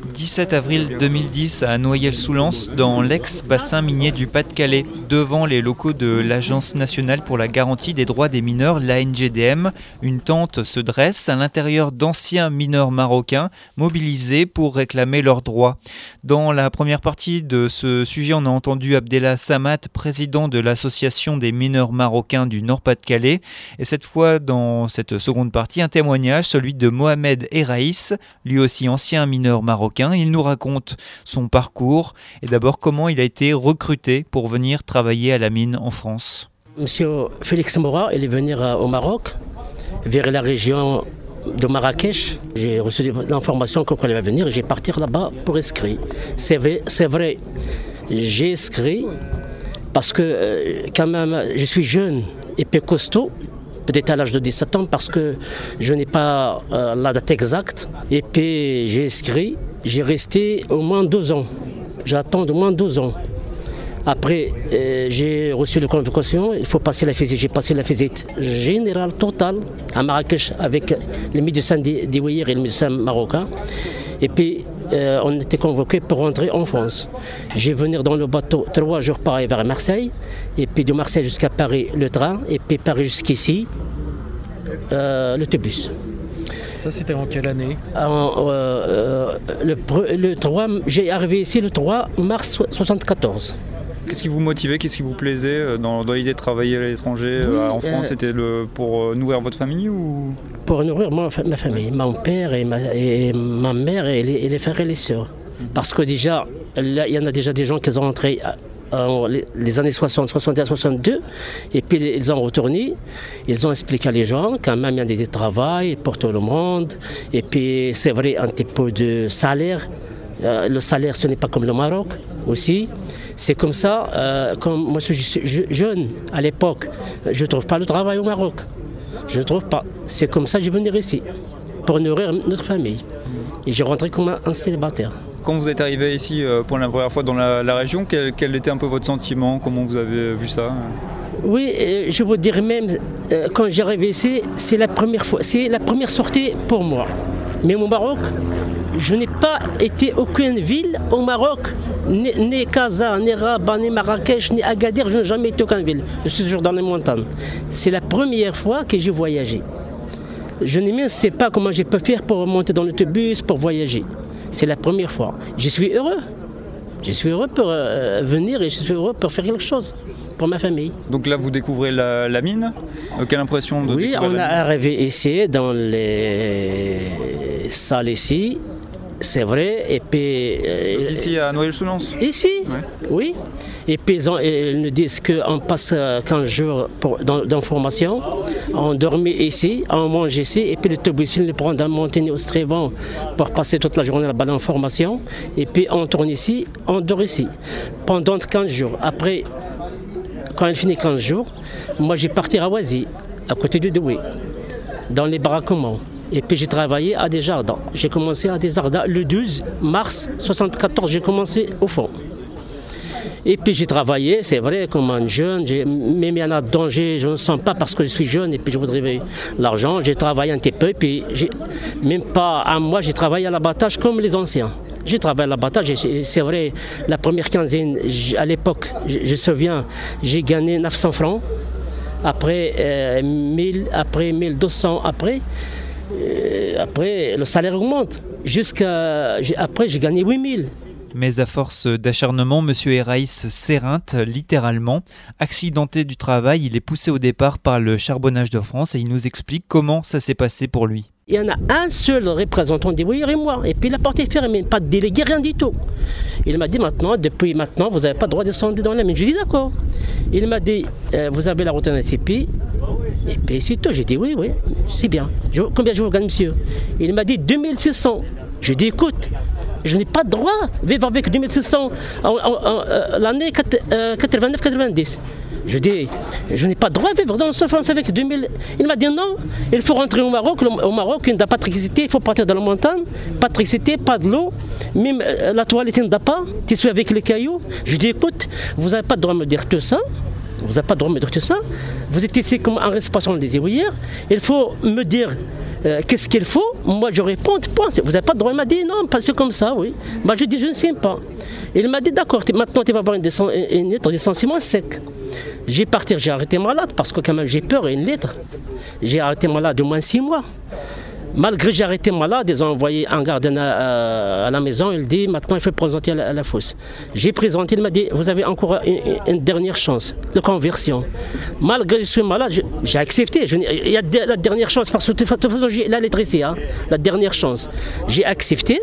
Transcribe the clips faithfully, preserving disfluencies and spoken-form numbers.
dix-sept avril deux mille dix à Noyelles-sous-Lens, dans l'ex-bassin minier du Pas-de-Calais, devant les locaux de l'Agence nationale pour la garantie des droits des mineurs, l'A N G D M. Une tente se dresse à l'intérieur d'anciens mineurs marocains mobilisés pour réclamer leurs droits. Dans la première partie de ce sujet, on a entendu Abdellah Samat, président de l'association des mineurs marocains du Nord-Pas-de-Calais. Et cette fois, dans cette seconde partie, un témoignage, celui de Mohamed Eraïs, lui aussi ancien mineur marocain. Il nous raconte son parcours et d'abord comment il a été recruté pour venir travailler à la mine en France. Monsieur Félix Moura, il est venu au Maroc, vers la région de Marrakech. J'ai reçu l'information qu'il va venir et j'ai parti là-bas pour inscrire. C'est vrai, c'est vrai, j'ai inscrit parce que quand même je suis jeune et peu costaud, peut-être à l'âge de dix-sept ans parce que je n'ai pas euh, la date exacte. Et puis j'ai inscrit, j'ai resté au moins douze ans. J'attends au moins douze ans. Après, euh, j'ai reçu la convocation, il faut passer la visite. J'ai passé la visite générale totale à Marrakech avec les médecins d'Iouir et les médecins marocains. Et puis, euh, on était convoqués pour rentrer en France. J'ai venu dans le bateau trois jours pareil vers Marseille. Et puis de Marseille jusqu'à Paris, le train. Et puis Paris jusqu'ici, euh, l'autobus. Ça, c'était en quelle année? en, euh, le, le trois, J'ai arrivé ici le trois mars soixante-quatorze. Qu'est-ce qui vous motivait, qu'est-ce qui vous plaisait dans, dans l'idée de travailler à l'étranger? Oui, en France, euh, c'était le, pour nourrir votre famille ou... Pour nourrir ma, ma famille, mon père et ma, et ma mère et les, et les frères et les sœurs. Parce que déjà, là, il y en a déjà des gens qui sont rentrés en les années soixante, soixante-un, soixante-deux, et puis ils ont retourné, ils ont expliqué à les gens quand même il y a des travail pour tout le monde, et puis c'est vrai un petit peu de salaire. Euh, le salaire, ce n'est pas comme le Maroc aussi. C'est comme ça, euh, comme moi je suis jeune à l'époque, je ne trouve pas le travail au Maroc. Je ne trouve pas. C'est comme ça que je venais ici, pour nourrir notre famille. Et je rentrais comme un, un célibataire. Quand vous êtes arrivé ici euh, pour la première fois dans la, la région, quel, quel était un peu votre sentiment? Comment vous avez vu ça? Oui, euh, je vous dirais même, euh, quand j'arrive ici, c'est la première fois, c'est la première sortie pour moi. Mais au Maroc, je n'ai pas été aucune ville au Maroc, ni, ni Casa, ni Rabat, ni Marrakech, ni Agadir, je n'ai jamais été aucune ville. Je suis toujours dans les montagnes. C'est la première fois que j'ai voyagé. Je ne même sais pas comment je peux faire pour monter dans l'autobus, pour voyager. C'est la première fois. Je suis heureux. Je suis heureux pour euh, venir et je suis heureux pour faire quelque chose pour ma famille. Donc là, vous découvrez la, la mine. euh, Quelle impression de Oui, découvrir on la est mine? arrivé ici, dans les salles ici. C'est vrai, et puis... Donc ici à Noyelles-sous-Lens? Ici, ouais. Oui. Et puis ils, ont, ils nous disent qu'on passe quinze jours pour, dans, dans formation, on dormait ici, on mange ici, et puis l'autobus nous prend dans Montigny au Strévent pour passer toute la journée là-bas en formation, et puis on tourne ici, on dort ici, pendant quinze jours. Après, quand il finit quinze jours, moi j'ai parti à Oisy, à côté de Douai, dans les baraquements. Et puis j'ai travaillé à Desjardins. J'ai commencé à Desjardins le douze mars soixante-quatorze, j'ai commencé au fond. Et puis j'ai travaillé, c'est vrai, comme un jeune, même il y en a dont je ne sens pas parce que je suis jeune et puis je voudrais l'argent. J'ai travaillé un petit peu, et puis même pas un mois, j'ai travaillé à l'abattage comme les anciens. J'ai travaillé à l'abattage, c'est vrai, la première quinzaine, à l'époque, je me souviens, j'ai gagné neuf cents francs. Après, euh, mille, après mille deux cents, après. Euh, après, le salaire augmente. Jusqu'à, après, j'ai gagné huit mille. Mais à force d'acharnement, M. Eraïs s'éreinte littéralement. Accidenté du travail, il est poussé au départ par le charbonnage de France et il nous explique comment ça s'est passé pour lui. Il y en a un seul représentant des Ouïr et moi. Et puis la porte est fermée, pas de délégué, rien du tout. Il m'a dit maintenant, depuis maintenant, vous n'avez pas le droit de descendre dans la mine. Je lui ai dit d'accord. Il m'a dit, euh, vous avez la route en S C P. Et puis c'est tout. J'ai dit oui, oui, c'est bien. Je, combien je vous gagne, monsieur? Il m'a dit deux mille six cents. Je lui ai dit écoute, je n'ai pas de droit de vivre avec deux mille six cents en, en, en, en l'année quatre-vingt-neuf quatre-vingt-dix. Je dis, je n'ai pas de droit de vivre dans le France avec deux mille. Il m'a dit non, il faut rentrer au Maroc. Au Maroc, il n'y a pas d'électricité, il faut partir dans la montagne. Pas d'électricité, pas de l'eau. Même la toilette, il n'y a pas. Tu suis avec les cailloux. Je dis, écoute, vous n'avez pas de droit de me dire tout ça. Vous n'avez pas de droit de me dire tout ça. Vous êtes ici comme un responsable des Iouir. Il faut me dire euh, qu'est-ce qu'il faut? Moi je réponds, point. Vous n'avez pas de droit. Il m'a dit non, c'est comme ça, oui. Moi je dis je ne sais pas. Il m'a dit d'accord, maintenant tu vas avoir une, descend, une lettre de licenciement sec. J'ai parti, j'ai arrêté malade parce que quand même j'ai peur, une lettre. J'ai arrêté malade au moins six mois. Malgré que j'ai arrêté malade, ils ont envoyé un gardien à, à la maison, il dit maintenant il faut présenter à la, à la fosse. J'ai présenté, il m'a dit vous avez encore une, une dernière chance de conversion. Malgré que je suis malade, je, j'ai accepté. Je, il y a de, la dernière chance parce que de toute façon j'ai la lettre ici, hein, la dernière chance. J'ai accepté.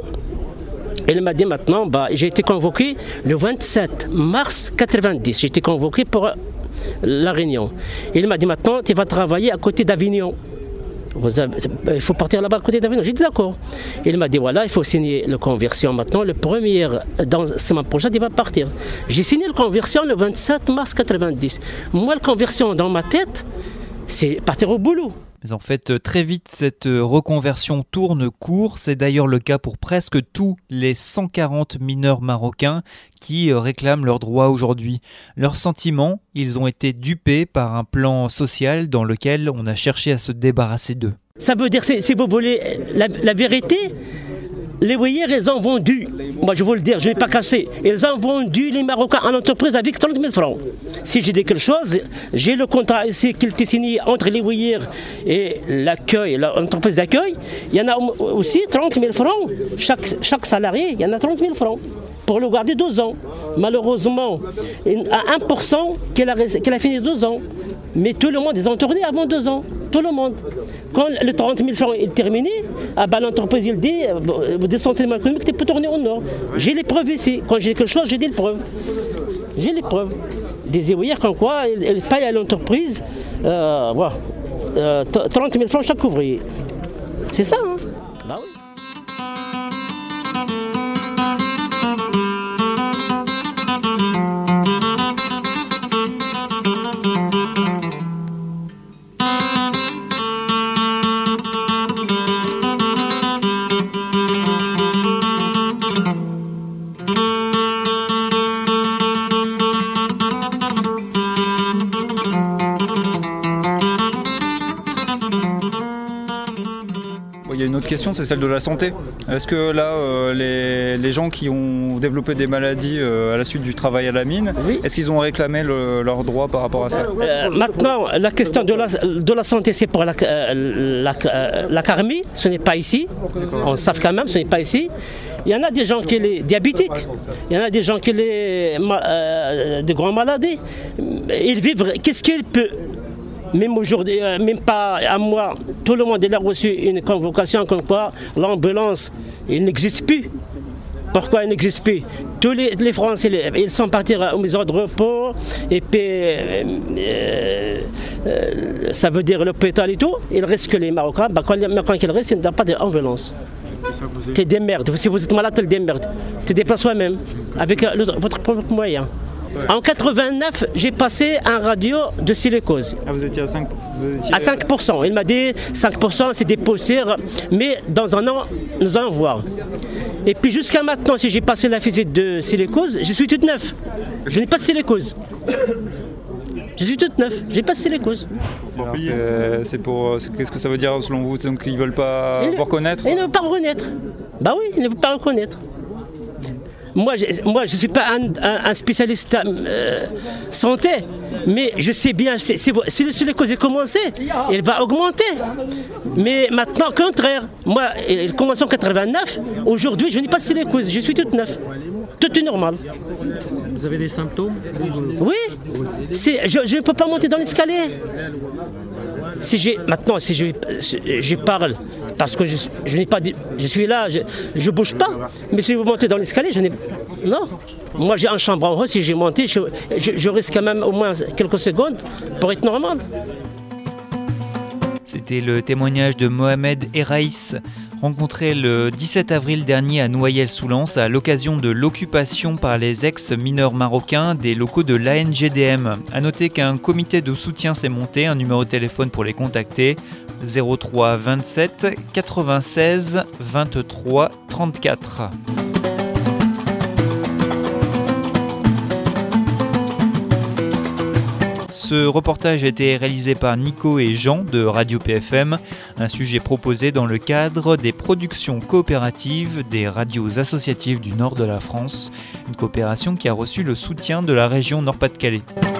Il m'a dit maintenant, bah, j'ai été convoqué le vingt-sept mars quatre-vingt-dix. J'ai été convoqué pour la Réunion. Il m'a dit maintenant tu vas travailler à côté d'Avignon. Vous avez, il faut partir là-bas à côté d'Avignon. J'ai dit d'accord. Il m'a dit voilà, il faut signer la conversion maintenant. Le premier, dans la semaine prochaine, il va partir. J'ai signé la conversion le vingt-sept mars quatre-vingt-dix. Moi, la conversion dans ma tête, c'est partir au boulot. Mais en fait, très vite, cette reconversion tourne court. C'est d'ailleurs le cas pour presque tous les cent quarante mineurs marocains qui réclament leurs droits aujourd'hui. Leurs sentiments, ils ont été dupés par un plan social dans lequel on a cherché à se débarrasser d'eux. Ça veut dire, si vous voulez la, la vérité, les ouvriers, ils ont vendu, moi je veux le dire, je n'ai pas cassé, ils ont vendu les Marocains en entreprise avec trente mille francs. Si j'ai dit quelque chose, j'ai le contrat ici qui était signé entre les ouvriers et l'accueil, l'entreprise d'accueil. Il y en a aussi trente mille francs, chaque, chaque salarié, il y en a trente mille francs. Pour le garder deux ans. Malheureusement, à un pour cent qu'elle a, qu'elle a fini deux ans. Mais tout le monde, ils ont tourné avant deux ans. Tout le monde. Quand le trente mille francs est terminé, ah ben l'entreprise, il dit, vous descendez le économique, tu peux tourner au nord. J'ai les preuves ici. Quand j'ai quelque chose, j'ai des preuves. J'ai les preuves. Des ouvriers comme quoi, ils payent à l'entreprise euh, voilà, euh, trente mille francs chaque ouvrier. C'est ça, hein? Bah oui. Il y a une autre question, c'est celle de la santé. Est-ce que là, euh, les, les gens qui ont développé des maladies euh, à la suite du travail à la mine, oui. Est-ce qu'ils ont réclamé le, leurs droits par rapport à ça? euh, Maintenant, la question de la, de la santé, c'est pour la, euh, la, euh, la Carmi, ce n'est pas ici. On sait quand même, ce n'est pas ici. Il y en a des gens qui sont diabétiques, il y en a des gens qui ont euh, de grandes maladies. Ils vivent, qu'est-ce qu'ils peuvent? Même aujourd'hui, même pas à moi, tout le monde a reçu une convocation comme quoi l'ambulance, il n'existe plus. Pourquoi il n'existe plus? Tous les, les Français, ils sont partis aux maisons de repos, et puis euh, euh, ça veut dire l'hôpital et tout. Il reste que les Marocains, bah, quand, quand il reste, il n'y a pas d'ambulance. Tu des merdes. Si vous êtes malade, tu des merdes. Tu te déplaces toi-même, avec le, votre propre moyen. Ouais. En quatre-vingt-neuf, j'ai passé un radio de silicose. Ah, vous étiez à cinq pour cent vous étiez... À cinq pour cent. Il m'a dit cinq pour cent c'est des poussières, mais dans un an, nous allons voir. Et puis jusqu'à maintenant, si j'ai passé la visite de silicose, je suis toute neuve. Je n'ai pas de silicose. Je suis toute neuve, j'ai pas de silicose. Alors c'est, c'est pour, c'est, qu'est-ce que ça veut dire selon vous? Donc ils ne veulent pas ils vous reconnaître? Ils ne veulent pas reconnaître. Bah oui, ils ne veulent pas reconnaître. Moi, je ne moi, je suis pas un, un, un spécialiste euh, santé, mais je sais bien, c'est, c'est, si le silicose est commencé, il va augmenter. Mais maintenant, au contraire, moi, il commence en quatre-vingt-neuf, aujourd'hui, je n'ai pas de silicose, je suis toute neuve, tout est normal. Vous avez des symptômes? Oui, c'est, je ne peux pas monter dans l'escalier. Si j'ai, maintenant, si je, je parle, parce que je, je n'ai pas, je suis là, je ne bouge pas. Mais si vous montez dans l'escalier, je n'ai, non. Moi, j'ai une chambre en haut. Si j'ai monté, je, je, je risque quand même au moins quelques secondes pour être normal. C'était le témoignage de Mohamed Eraïs, rencontré le dix-sept avril dernier à Noyelles-sous-Lens à l'occasion de l'occupation par les ex-mineurs marocains des locaux de l'A N G D M. A noter qu'un comité de soutien s'est monté, un numéro de téléphone pour les contacter, zéro trois vingt-sept quatre-vingt-seize vingt-trois trente-quatre. Ce reportage a été réalisé par Nico et Jean de Radio P F M. un sujet proposé dans le cadre des productions coopératives des radios associatives du nord de la France, une coopération qui a reçu le soutien de la région Nord-Pas-de-Calais.